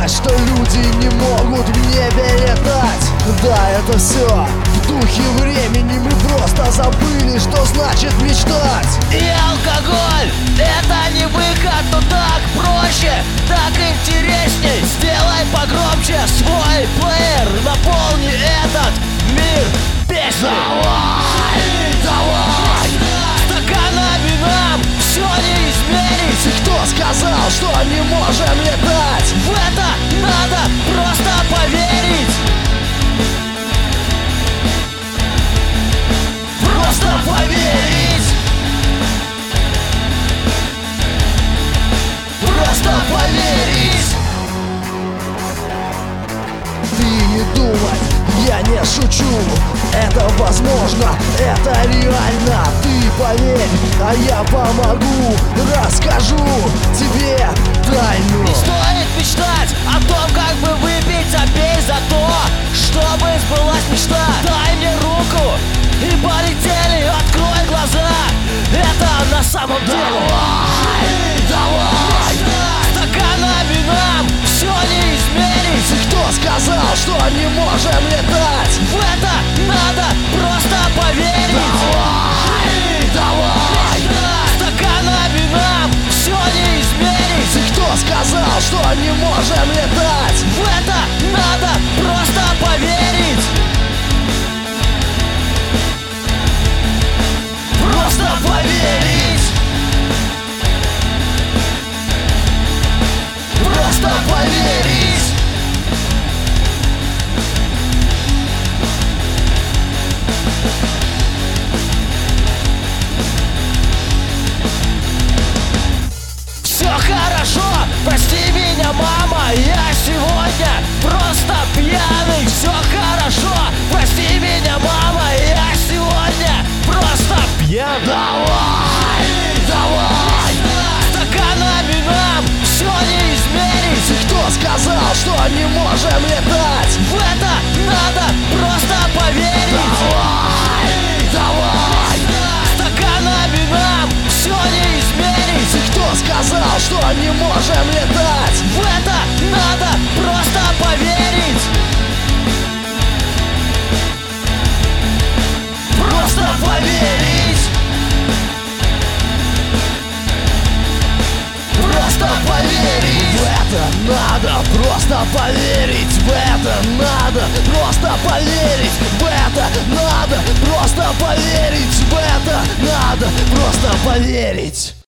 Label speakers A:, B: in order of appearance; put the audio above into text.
A: думать, что люди не могут в небе летать. Да, это все в духе времени. Мы просто забыли, что значит мечтать.
B: И алкоголь — это не выход, но так проще, так интересней. Сделай погромче свой плеер, наполни этот мир песней. Давай, стаканами нам все не изменить.
A: И кто сказал, что не можем летать?
B: В это надо просто поверить. Просто поверить. Просто поверить.
A: Ты не думай, я не шучу. Это возможно, это реально. Ты поверь, а я помогу. Расскажу тебе тайну.
B: Не стоит мечтать о том, как бы выпить, а пей за то, чтобы сбылась мечта. Дай мне руку и полетели, открой глаза. Это на самом деле. Давай, стаканами нам все не изменить.
A: И кто сказал, что не можем летать?
B: В это надо просто поверить.
A: Давай,
B: стаканами нам все не изменить.
A: и кто сказал, что не можем летать?
B: В это надо просто поверить. Просто поверить. Просто поверить. Все хорошо, прости меня, мама, я сегодня просто пьяный. Все хорошо, прости меня, мама, я сегодня просто пьяный. Давай, стаканами нам все не изменить.
A: И кто сказал, что не можем летать?
B: В это надо просто поверить.
A: Давай,
B: стаканами нам все не изменить.
A: и кто сказал, что не можем летать?
B: В это надо просто поверить. Просто поверить. Просто поверить.
A: В это надо просто поверить. В это надо просто поверить. В это надо просто поверить. В это надо просто поверить.